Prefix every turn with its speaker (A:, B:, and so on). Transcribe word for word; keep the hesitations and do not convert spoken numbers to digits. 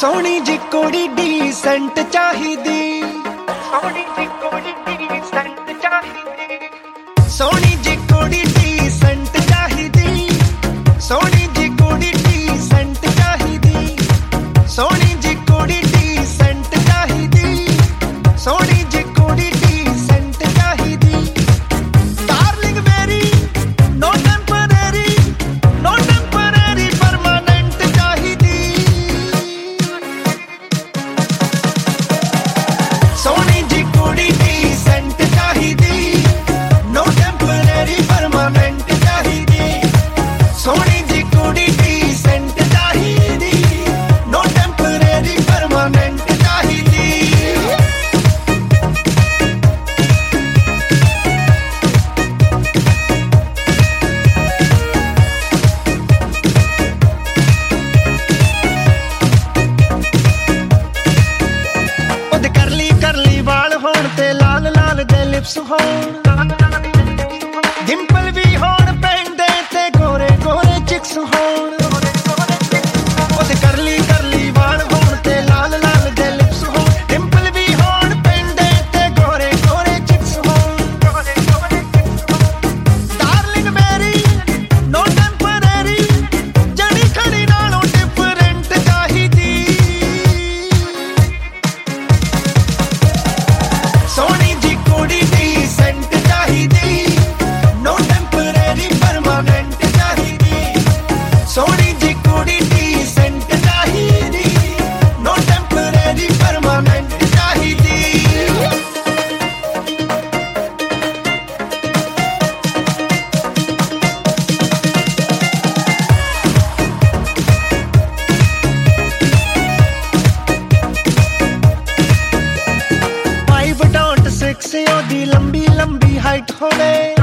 A: सोनी जी कुड़ी डीसेंट चाहिदी, सोनी जी कुड़ी डीसेंट चाहिदी, सोनी जी कुड़ी डीसेंट चाहिदी, सोनी जी कुड़ी डीसेंट चाहिदी, सोनी जी कुड़ी डीसेंट चाहिदी, सोनी जी कुड़ी डीसेंट चाहिदी। डार्लिंग मेरी no temporary, no temporary permanent चाहिदी। सोनी जी कुड़ी डीसेंट चाहिदी, नो टेंपरेरी परमानेंट चाहिदी। सोनी जी कुड़ी डीसेंट चाहिदी, नो टेंपरेरी परमानेंट चाहिदी। ओद करली करली वाल होण ते लाल लाल दे लिप्स होण, डिंपल भी होण पैंदे ते गोरे गोरे चिक्स होण। ओद करली करली वाल होण ते लाल लाल दे लिप्स होण, डिंपल भी होण पैंदे ते गोरे गोरे चिक्स होण। डार्लिंग मेरी नो टेंपरेरी, जड़ी खड़ी नालों डिफरेंट चाहिदी। सोनी जी कुड़ी डीसेंट चाहिदी, नो टेंपरेरी परमानेंट चाहिदी। सोनी जी कुड़ी डीसेंट चाहिदी, नो टेंपरेरी परमानेंट चाहिदी। फाइव डॉट सिक्स ओदी लंबी लंबी हाइट होवे,